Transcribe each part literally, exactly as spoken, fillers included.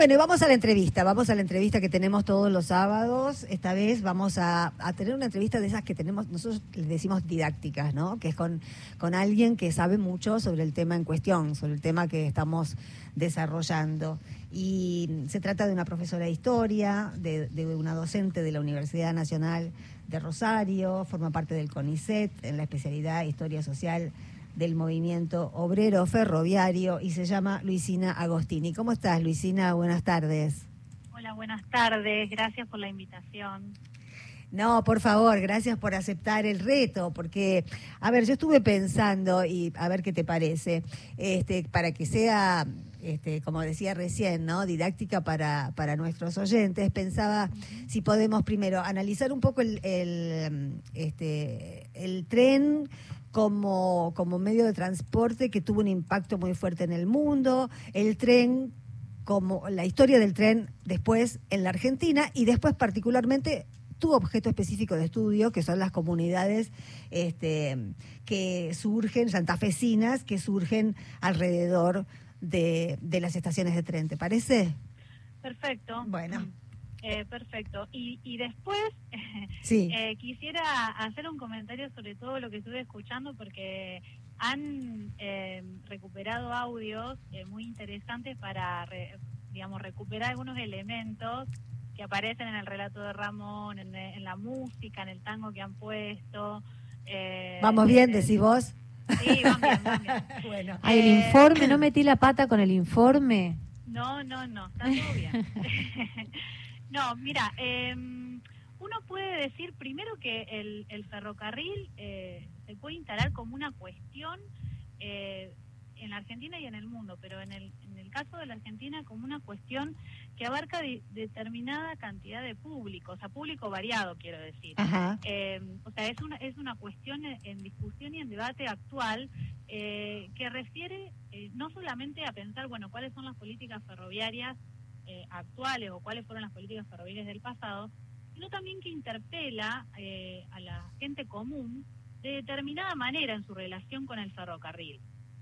Bueno, y vamos a la entrevista, vamos a la entrevista que tenemos todos los sábados. Esta vez vamos a, a tener una entrevista de esas que tenemos, nosotros les decimos didácticas, ¿no? Que es con, con alguien que sabe mucho sobre el tema en cuestión, sobre el tema que estamos desarrollando. Y se trata de una profesora de historia, de, de una docente de la Universidad Nacional de Rosario, forma parte del CONICET en la especialidad Historia Social del Movimiento Obrero Ferroviario y se llama Luisina Agostini. ¿Cómo estás, Luisina? Buenas tardes. Hola, buenas tardes. Gracias por la invitación. No, por favor, gracias por aceptar el reto, porque, a ver, yo estuve pensando, y a ver qué te parece, este, para que sea, este, como decía recién, ¿no? Didáctica para, para nuestros oyentes, pensaba uh-huh. si podemos primero analizar un poco el, el, este, el tren como, como medio de transporte que tuvo un impacto muy fuerte en el mundo, el tren como la historia del tren después en la Argentina y después particularmente tuvo objeto específico de estudio, que son las comunidades este, que surgen, santafesinas, que surgen alrededor de, de las estaciones de tren. ¿Te parece? Perfecto. Bueno. Eh, perfecto. Y, y después sí. eh, quisiera hacer un comentario sobre todo lo que estuve escuchando, porque han eh, recuperado audios eh, muy interesantes para, re, digamos, recuperar algunos elementos que aparecen en el relato de Ramón, en, en la música, en el tango que han puesto. Eh, ¿Vamos bien, eh, decís vos? Sí, van bien, van bien. Bueno. Ay, el eh, informe, ¿no metí la pata con el informe? No, no, no, está todo bien. No, mira, eh, uno puede decir primero que el, el ferrocarril eh, se puede instalar como una cuestión eh, en la Argentina y en el mundo, pero en el, en el caso de la Argentina como una cuestión que abarca de, determinada cantidad de público, o sea, público variado, quiero decir. Ajá. Eh, o sea, es una, es una cuestión en discusión y en debate actual eh, que refiere eh, no solamente a pensar, bueno, cuáles son las políticas ferroviarias eh, actuales o cuáles fueron las políticas ferroviarias del pasado, sino también que interpela eh, a la gente común de determinada manera en su relación con el ferrocarril.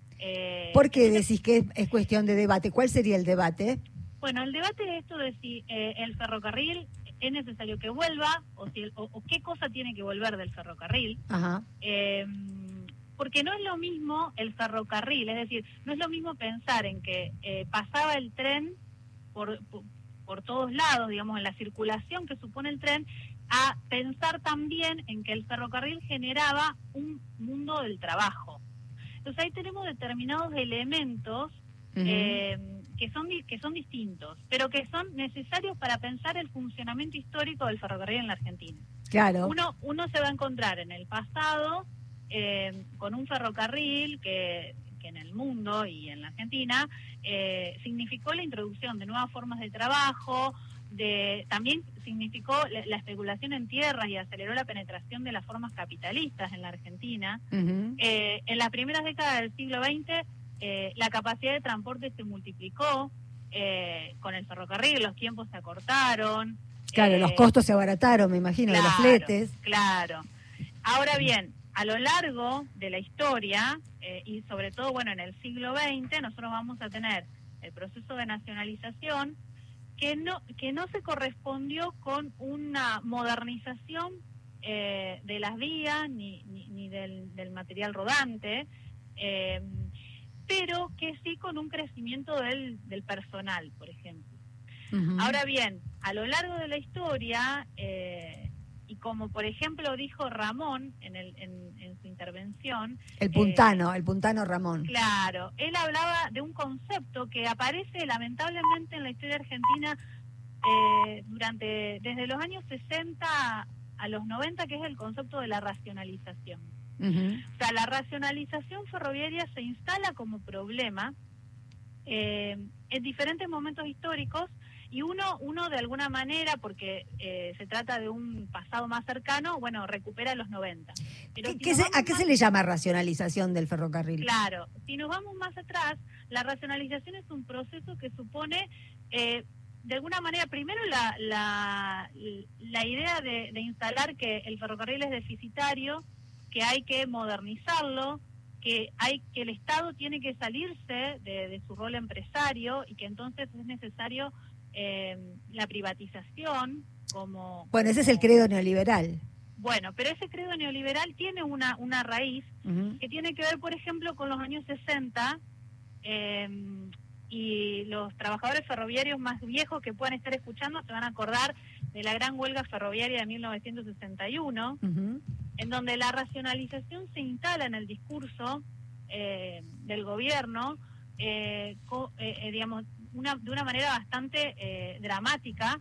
Eh, ¿Por qué entonces, decís que es, es cuestión de debate? ¿Cuál sería el debate? Bueno, el debate es esto de si eh, el ferrocarril es necesario que vuelva o, si el, o, o qué cosa tiene que volver del ferrocarril. Ajá. Eh, porque no es lo mismo el ferrocarril, es decir, no es lo mismo pensar en que eh, pasaba el tren por, por, por todos lados, digamos, en la circulación que supone el tren, a pensar también en que el ferrocarril generaba un mundo del trabajo. Entonces ahí tenemos determinados elementos uh-huh. eh, que son que son distintos, pero que son necesarios para pensar el funcionamiento histórico del ferrocarril en la Argentina. Claro. Uno, uno se va a encontrar en el pasado eh, con un ferrocarril que, que en el mundo y en la Argentina eh, significó la introducción de nuevas formas de trabajo, de también significó la, la especulación en tierras y aceleró la penetración de las formas capitalistas en la Argentina. Uh-huh. Eh, en las primeras décadas del siglo veinte eh, la capacidad de transporte se multiplicó eh, con el ferrocarril, los tiempos se acortaron. Claro, eh, los costos se abarataron, me imagino, claro, de los fletes. Claro. Ahora bien, a lo largo de la historia, eh, y sobre todo, bueno, en el siglo veinte, nosotros vamos a tener el proceso de nacionalización que no que no se correspondió con una modernización eh, de las vías ni, ni, ni del, del material rodante, eh, pero que sí con un crecimiento del, del personal, por ejemplo. Uh-huh. Ahora bien, a lo largo de la historia, eh, y como por ejemplo dijo Ramón en, el, en, en su intervención... El puntano, eh, el puntano Ramón. Claro, él hablaba de un concepto que aparece lamentablemente en la historia argentina eh, durante desde los años sesenta a los noventa, que es el concepto de la racionalización. Uh-huh. O sea, la racionalización ferroviaria se instala como problema eh, en diferentes momentos históricos. Y uno, uno de alguna manera, porque eh, se trata de un pasado más cercano, bueno, recupera los noventa. Pero ¿Qué, si qué se, ¿A qué más, se le llama racionalización del ferrocarril? Claro, si nos vamos más atrás, la racionalización es un proceso que supone, eh, de alguna manera, primero la, la, la idea de, de instalar que el ferrocarril es deficitario, que hay que modernizarlo, que hay que el Estado tiene que salirse de, de su rol empresario y que entonces es necesario eh, la privatización como... Bueno, ese es el credo neoliberal. Bueno, pero ese credo neoliberal tiene una, una raíz uh-huh. que tiene que ver, por ejemplo, con los años sesenta, eh, y los trabajadores ferroviarios más viejos que puedan estar escuchando se van a acordar de la gran huelga ferroviaria de mil novecientos sesenta y uno, uh-huh. en donde la racionalización se instala en el discurso eh, del gobierno, eh, co, eh, digamos, una, de una manera bastante eh, dramática,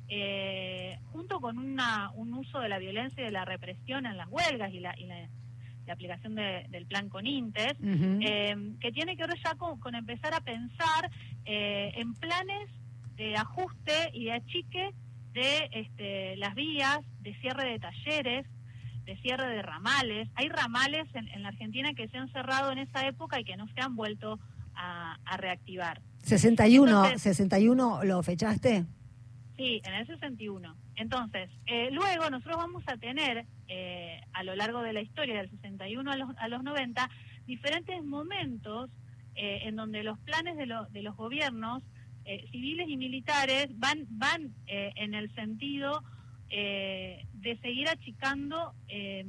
eh, junto con una, un uso de la violencia y de la represión en las huelgas y la, y la, la aplicación de, del plan Conintes, uh-huh. eh, que tiene que ver ya con, con empezar a pensar eh, en planes de ajuste y de achique de este, las vías, de cierre de talleres, de cierre de ramales. Hay ramales en, en la Argentina que se han cerrado en esa época y que no se han vuelto a, a reactivar. sesenta y uno, Entonces, ¿sesenta y uno lo fechaste? Sí, en el sesenta y uno. Entonces, eh, luego nosotros vamos a tener, eh, a lo largo de la historia, del sesenta y uno a los, a los noventa, diferentes momentos eh, en donde los planes de, lo, de los gobiernos eh, civiles y militares van, van eh, en el sentido eh, de seguir achicando eh,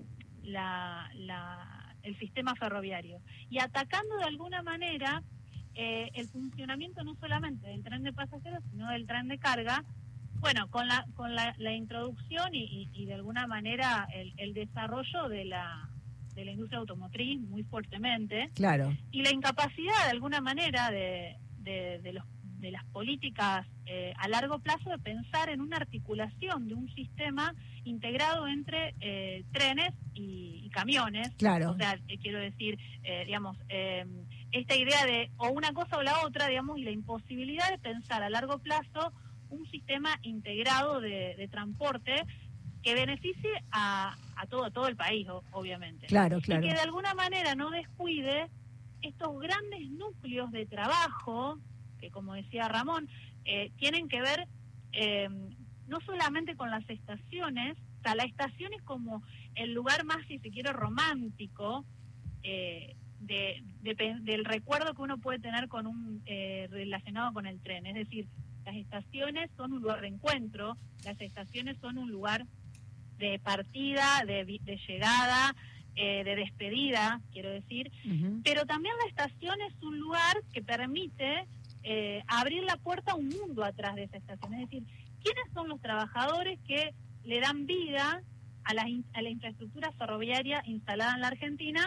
la, la, el sistema ferroviario y atacando de alguna manera Eh, el funcionamiento no solamente del tren de pasajeros, sino del tren de carga, bueno, con la con la, la introducción y, y, y de alguna manera el, el desarrollo de la de la industria automotriz muy fuertemente. Claro. Y la incapacidad de alguna manera de, de, de, los, de las políticas eh, a largo plazo de pensar en una articulación de un sistema integrado entre eh, trenes y, y camiones. Claro. O sea, eh, quiero decir, eh, digamos... Eh, esta idea de o una cosa o la otra, digamos, y la imposibilidad de pensar a largo plazo un sistema integrado de, de transporte que beneficie a, a todo, a todo el país, obviamente. Claro, claro. Y que de alguna manera no descuide estos grandes núcleos de trabajo, que como decía Ramón, eh, tienen que ver eh, no solamente con las estaciones, o sea, la estación es como el lugar más, si se quiere, romántico, eh, De, de, del recuerdo que uno puede tener con un eh, relacionado con el tren. Es decir, las estaciones son un lugar de encuentro, las estaciones son un lugar de partida, de, de llegada, eh, de despedida, quiero decir, uh-huh. pero también la estación es un lugar que permite eh, abrir la puerta a un mundo atrás de esa estación. Es decir, ¿quiénes son los trabajadores que le dan vida a la, a la infraestructura ferroviaria instalada en la Argentina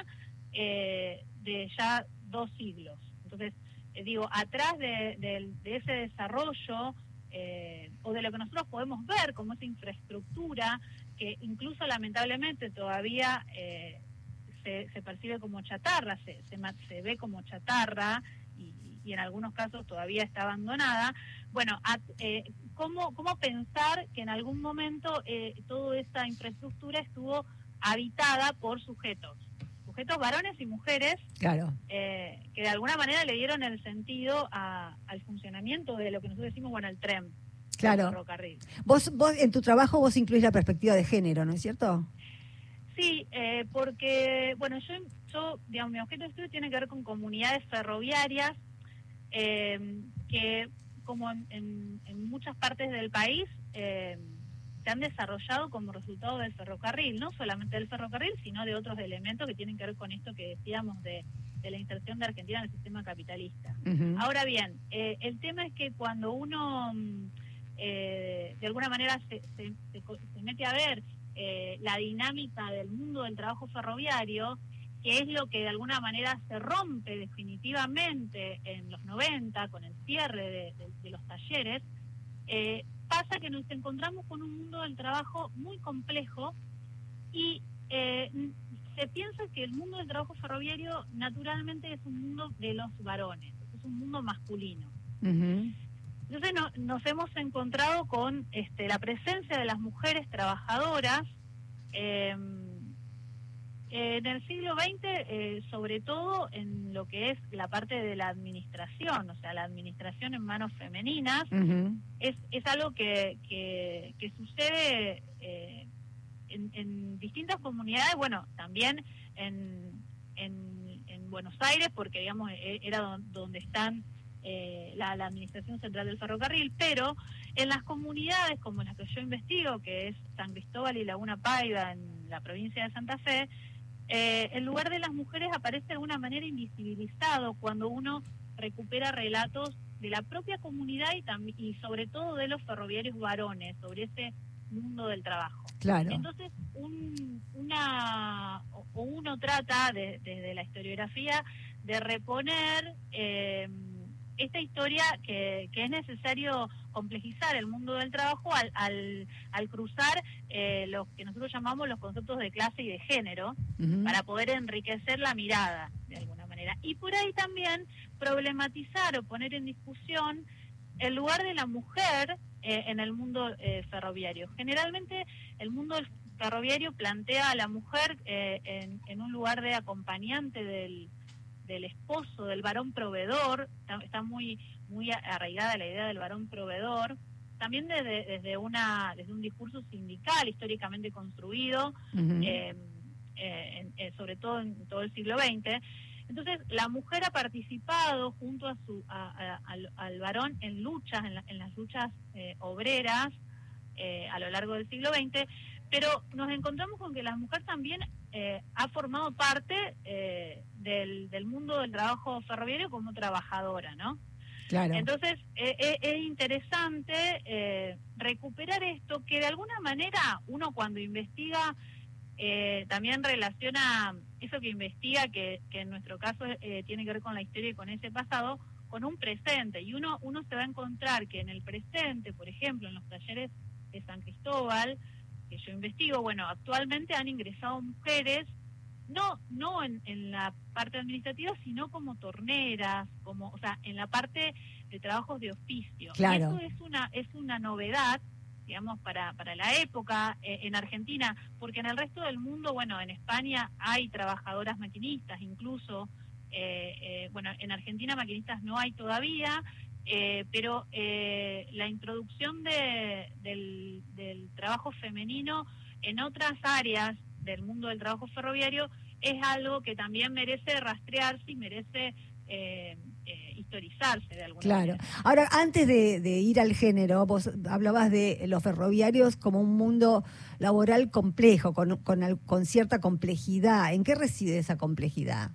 Eh, de ya dos siglos? Entonces, eh, digo, atrás de, de, de ese desarrollo eh, o de lo que nosotros podemos ver como esa infraestructura que incluso lamentablemente todavía eh, se, se percibe como chatarra, se, se, se ve como chatarra y, y en algunos casos todavía está abandonada. Bueno, a, eh, ¿cómo, ¿cómo pensar que en algún momento eh, toda esa infraestructura estuvo habitada por sujetos? Sujetos varones y mujeres, claro, eh, que de alguna manera le dieron el sentido a, al funcionamiento de lo que nosotros decimos, bueno, el tren, claro. el ferrocarril. Vos, vos en tu trabajo vos incluís la perspectiva de género, ¿no es cierto? Sí, eh, porque, bueno, yo, yo, digamos, mi objeto de estudio tiene que ver con comunidades ferroviarias eh, que, como en, en, en muchas partes del país, eh, se han desarrollado como resultado del ferrocarril, no solamente del ferrocarril, sino de otros elementos que tienen que ver con esto que decíamos de, de la inserción de Argentina en el sistema capitalista. Uh-huh. Ahora bien, eh, el tema es que cuando uno eh, de alguna manera se, se, se, se mete a ver eh, la dinámica del mundo del trabajo ferroviario, que es lo que de alguna manera se rompe definitivamente en los noventa con el cierre de, de, de los talleres, eh, pasa que nos encontramos con un mundo del trabajo muy complejo y eh, se piensa que el mundo del trabajo ferroviario naturalmente es un mundo de los varones, es un mundo masculino. Uh-huh. Entonces no, nos hemos encontrado con este, la presencia de las mujeres trabajadoras eh, en el siglo veinte, eh, sobre todo en lo que es la parte de la administración, o sea, la administración en manos femeninas, uh-huh. es, es algo que, que, que sucede eh, en, en distintas comunidades, bueno, también en, en, en Buenos Aires, porque digamos era donde están eh, la, la Administración Central del Ferrocarril, pero en las comunidades como las que yo investigo, que es San Cristóbal y Laguna Paiva en la provincia de Santa Fe, eh, el lugar de las mujeres aparece de alguna manera invisibilizado cuando uno recupera relatos de la propia comunidad y, tam- y sobre todo de los ferroviarios varones, sobre ese mundo del trabajo. Claro. Entonces, un, una o o uno trata desde de la historiografía de reponer eh, esta historia que, que es necesario complejizar el mundo del trabajo al, al, al cruzar eh, lo que nosotros llamamos los conceptos de clase y de género, uh-huh, para poder enriquecer la mirada de alguna manera. Y por ahí también problematizar o poner en discusión el lugar de la mujer eh, en el mundo eh, ferroviario. Generalmente el mundo ferroviario plantea a la mujer eh, en, en un lugar de acompañante del, del esposo, del varón proveedor. Está, está muy muy arraigada la idea del varón proveedor, también desde, desde, una, desde un discurso sindical históricamente construido, uh-huh, eh, eh, eh, sobre todo en todo el siglo veinte. Entonces, la mujer ha participado junto a su a, a, al, al varón en luchas, en, la, en las luchas eh, obreras eh, a lo largo del siglo veinte, pero nos encontramos con que la mujer también eh, ha formado parte eh, del, del mundo del trabajo ferroviario como trabajadora, ¿no? Claro. Entonces, eh, eh, es interesante eh, recuperar esto, que de alguna manera uno cuando investiga eh, también relaciona eso que investiga, que, que en nuestro caso eh, tiene que ver con la historia y con ese pasado, con un presente. Y uno, uno se va a encontrar que en el presente, por ejemplo, en los talleres de San Cristóbal, que yo investigo, bueno, actualmente han ingresado mujeres, no no en, en la parte administrativa, sino como torneras, como, o sea, en la parte de trabajos de oficio. Claro. Y eso es una es una novedad, digamos, para para la época eh, en Argentina, porque en el resto del mundo, bueno, en España hay trabajadoras maquinistas, incluso, eh, eh, bueno, en Argentina maquinistas no hay todavía, eh, pero eh, la introducción de, del, del trabajo femenino en otras áreas del mundo del trabajo ferroviario es algo que también merece rastrearse y merece eh, eh, historizarse de alguna claro. manera. Ahora, antes de, de ir al género, vos hablabas de los ferroviarios como un mundo laboral complejo, con, con, con cierta complejidad. ¿En qué reside esa complejidad?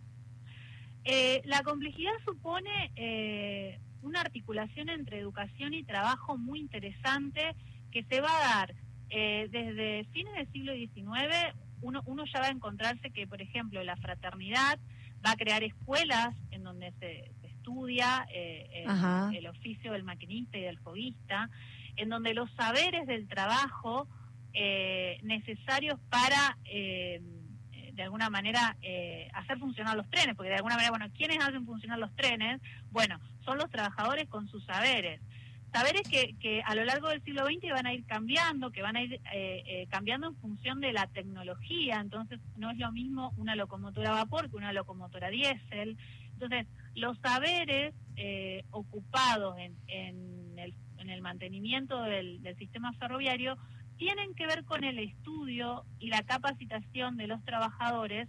Eh, la complejidad supone eh, una articulación entre educación y trabajo muy interesante que se va a dar eh, desde fines del siglo diecinueve. Uno, uno ya va a encontrarse que, por ejemplo, la fraternidad va a crear escuelas en donde se, se estudia eh, el, el oficio del maquinista y del foguista, en donde los saberes del trabajo eh, necesarios para, eh, de alguna manera, eh, hacer funcionar los trenes, porque de alguna manera, bueno, ¿quiénes hacen funcionar los trenes? Bueno, son los trabajadores con sus saberes. Saberes que, que a lo largo del siglo veinte van a ir cambiando, que van a ir eh, eh, cambiando en función de la tecnología. Entonces, no es lo mismo una locomotora a vapor que una locomotora diésel. Entonces, los saberes eh, ocupados en, en, el, en el mantenimiento del, del sistema ferroviario tienen que ver con el estudio y la capacitación de los trabajadores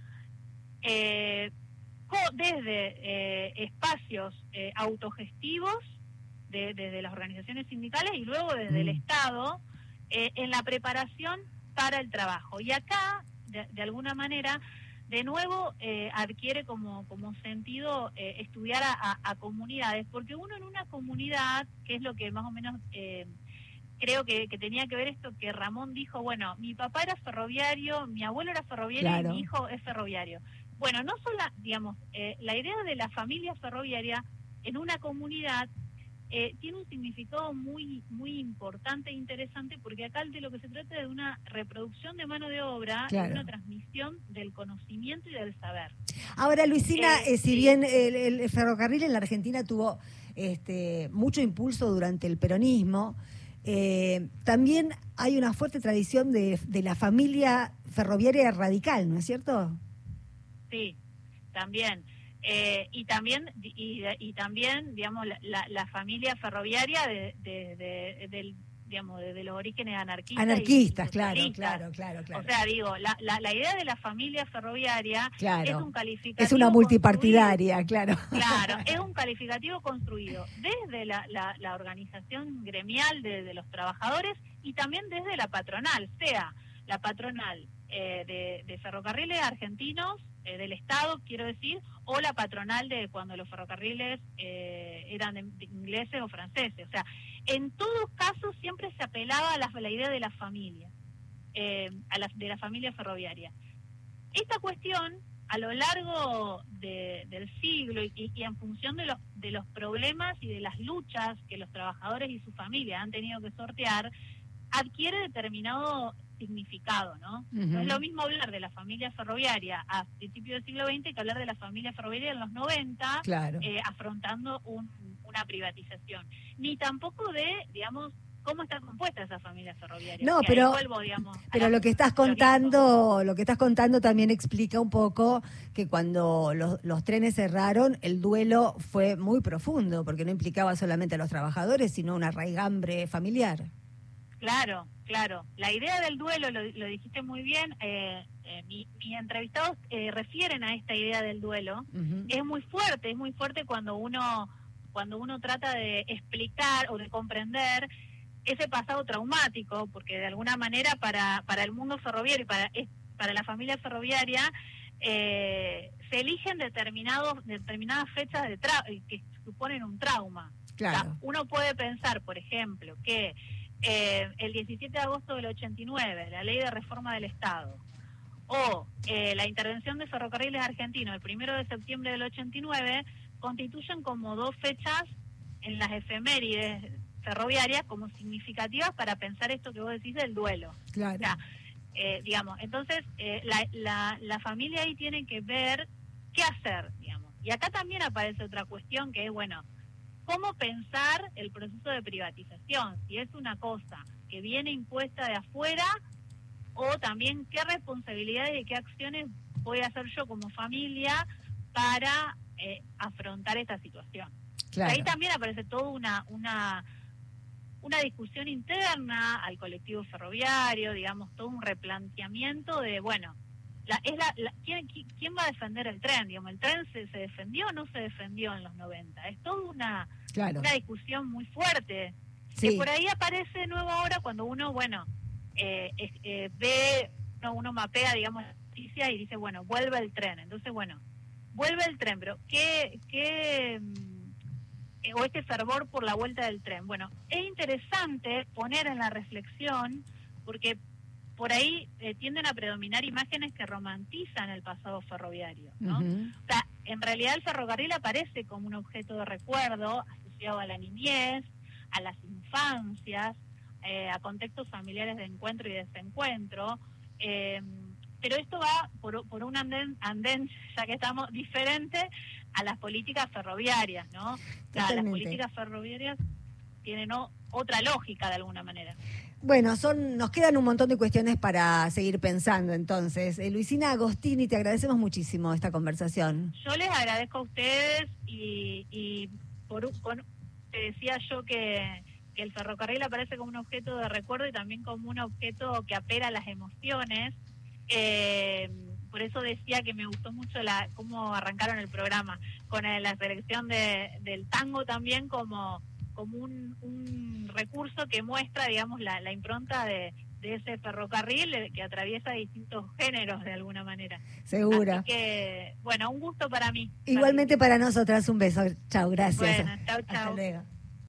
eh, desde eh, espacios eh, autogestivos, desde de, de las organizaciones sindicales y luego desde mm. el Estado, eh, en la preparación para el trabajo. Y acá, de, de alguna manera, de nuevo eh, adquiere como, como sentido eh, estudiar a, a, a comunidades, porque uno en una comunidad, que es lo que más o menos eh, creo que, que tenía que ver esto que Ramón dijo, bueno, mi papá era ferroviario, mi abuelo era ferroviario, claro, y mi hijo es ferroviario. Bueno, no solo, digamos, eh, la idea de la familia ferroviaria en una comunidad Eh, tiene un significado muy muy importante e interesante, porque acá de lo que se trata es de una reproducción de mano de obra, claro, y una transmisión del conocimiento y del saber. Ahora, Luisina, eh, eh, si sí. bien el, el ferrocarril en la Argentina tuvo este, mucho impulso durante el peronismo, eh, también hay una fuerte tradición de, de la familia ferroviaria radical, ¿no es cierto? Sí, también. Eh, y también y, y también digamos la, la familia ferroviaria de, de, de, del, digamos, desde los orígenes anarquistas. Anarquistas, y claro, claro, claro, claro. O sea, digo, la, la, la idea de la familia ferroviaria claro. es un calificativo es una multipartidaria, construido. claro. Claro, es un calificativo construido desde la, la, la organización gremial de, de los trabajadores y también desde la patronal, sea la patronal eh, de, de ferrocarriles argentinos, eh, del Estado, quiero decir, o la patronal de cuando los ferrocarriles eh, eran de, de ingleses o franceses. O sea, en todos casos siempre se apelaba a la, a la idea de la familia, eh, a la, de la familia ferroviaria. Esta cuestión, a lo largo de, del siglo y, y en función de los, de los problemas y de las luchas que los trabajadores y su familia han tenido que sortear, adquiere determinado significado, ¿no? Uh-huh. No es lo mismo hablar de la familia ferroviaria a principios del siglo veinte que hablar de la familia ferroviaria en los noventa, claro. eh, afrontando un, una privatización. Ni tampoco de, digamos, cómo está compuesta esa familia ferroviaria. No, que pero, vuelvo, digamos, pero la, lo que estás contando, lo, lo que estás contando también explica un poco que cuando los, los trenes cerraron, el duelo fue muy profundo, porque no implicaba solamente a los trabajadores, sino una raigambre familiar. Claro, claro. La idea del duelo, lo, lo dijiste muy bien, eh, eh, mi, mis entrevistados eh, refieren a esta idea del duelo. Uh-huh. Es muy fuerte, es muy fuerte cuando uno, cuando uno trata de explicar o de comprender ese pasado traumático, porque de alguna manera para, para el mundo ferroviario y para, para la familia ferroviaria eh, se eligen determinados, determinadas fechas de tra- que suponen un trauma. Claro. O sea, uno puede pensar, por ejemplo, que Eh, el diecisiete de agosto del ochenta y nueve, la ley de reforma del Estado, o eh, la intervención de Ferrocarriles Argentinos el primero de septiembre del ochenta y nueve, constituyen como dos fechas en las efemérides ferroviarias como significativas para pensar esto que vos decís del duelo. Claro. O sea, eh, digamos, entonces eh, la, la, la familia ahí tiene que ver qué hacer, digamos. Y acá también aparece otra cuestión que es, bueno, ¿cómo pensar el proceso de privatización? Si es una cosa que viene impuesta de afuera, o también qué responsabilidades y qué acciones voy a hacer yo como familia para eh, afrontar esta situación. Claro. Ahí también aparece toda una, una, una discusión interna al colectivo ferroviario, digamos, todo un replanteamiento de, bueno, La, es la, la, ¿quién, ¿quién va a defender el tren? Digamos, ¿el tren se, se defendió o no se defendió en los noventa? Es toda una, claro. una discusión muy fuerte. Sí. Que por ahí aparece de nuevo ahora cuando uno, bueno, eh, eh, ve, no, uno mapea, digamos, la noticia y dice, bueno, vuelve el tren. Entonces, bueno, vuelve el tren, pero ¿qué, qué eh, o este fervor por la vuelta del tren? Bueno, es interesante poner en la reflexión, porque por ahí eh, tienden a predominar imágenes que romantizan el pasado ferroviario, ¿no? Uh-huh. O sea, en realidad el ferrocarril aparece como un objeto de recuerdo asociado a la niñez, a las infancias, eh, a contextos familiares de encuentro y desencuentro, eh, pero esto va por, por un andén, andén, ya que estamos, diferente a las políticas ferroviarias, ¿no? O sea, las políticas ferroviarias tienen o, otra lógica de alguna manera. Bueno, son, nos quedan un montón de cuestiones para seguir pensando, entonces. Eh, Luisina Agostini, te agradecemos muchísimo esta conversación. Yo les agradezco a ustedes y, y por, por te decía yo que, que el ferrocarril aparece como un objeto de recuerdo y también como un objeto que apela a las emociones. Eh, por eso decía que me gustó mucho la cómo arrancaron el programa, con el, la selección de, del tango también como... como un, un recurso que muestra, digamos, la, la impronta de, de ese ferrocarril que atraviesa distintos géneros de alguna manera. Segura. Así que, bueno, un gusto para mí. Igualmente para nosotras, un beso. Chau, gracias. Bueno, chau, chau. Hasta luego.